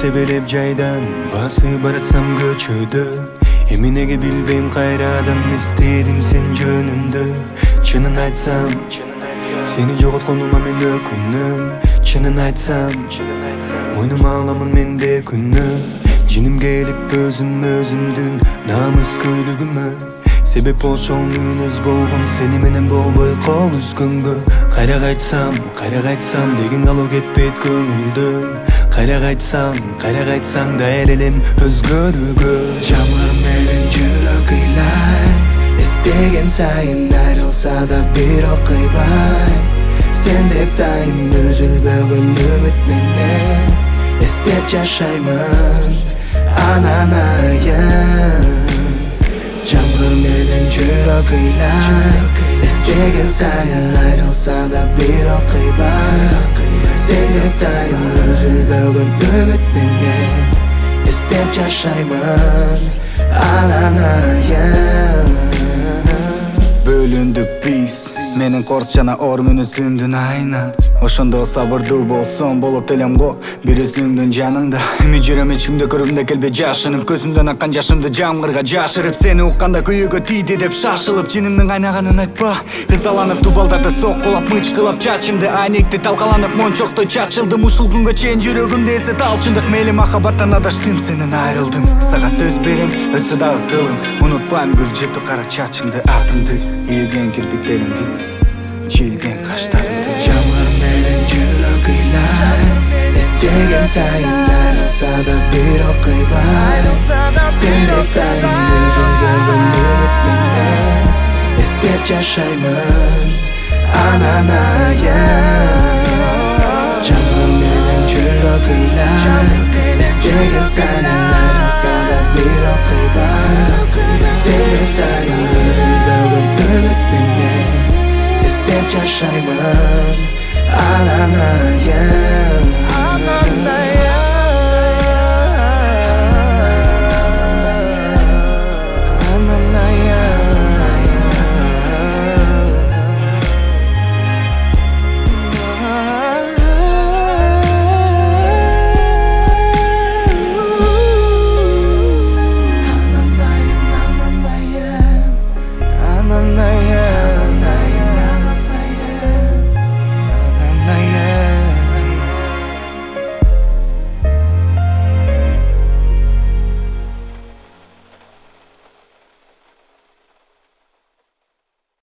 себелеп жайдан басып баратсам көчөдө. Эмнеге билбейм кайрадан эстедим сен жөнүндө. Чынын айтсам сени жоготконума мен өкүнөм. Чынын айтсам мойнума аламын менде күнөө. Жиним келип өзүмдүн намыс көйлүгүмө. Себеп болшоң мүнөз болгон сени менен болбой кол үзгөнгө. Кайра кайтсам деген алуу кетпейт көңүлдөн. Кайра кайтсаң да элем өзгөрүүгө. Жамгыр менен жүрөк ыйлай, эстеген сайын айрылса да бирок кыйбай. Сен деп дайым үзүлбөгөн үмүт менен эстеп жашаймын ананайын. Жамгыр менен жүрөк ыйлай, эстеген сайын айрылса да бирок кыйбай. Сен деп дайым үзүлбөгөн үмүт менен эстеп жашаймын ананайын. Бөлүндүк биз менин корс жана ор мүнөзүмдүн айна. Ошондо сабырдуу болсом болот элем го бир өзүңдүн жаныңда. Эми жүрөм эч кимди көргүмдө келбей жашынып, көзүмдөн аккан жашымды жамгырга жашырып. Сени укканда күйөөгө тийди деп шашылып, жинимдин кайнаганын айтпа. Кызаланып дубалдарды соккулап, мычкылап чачымды айнекти талкаланып, мончоктой чачылдым. Ушул күнгө чейин жүрөгүмдө эсе талчындык. Мейли махабаттан адаштым, сенен айрылдым. Сага сөз берем, өтсө дагы кылым. Унутпайм гүл жыты кара чачыңды, атыңды, ийген кирпиктериңди, чийилген каштарыңды. Жамгыр менен жүрөк ыйлай, эстеген сайын айрылса да бирок кыйбай. Сен деп дайым үзүлбөгөн үмүт менен эстеп жашаймын ананайын. Жамгыр менен жүрөк ыйлай, эстеген сайын айрылса да бирок кыйбай.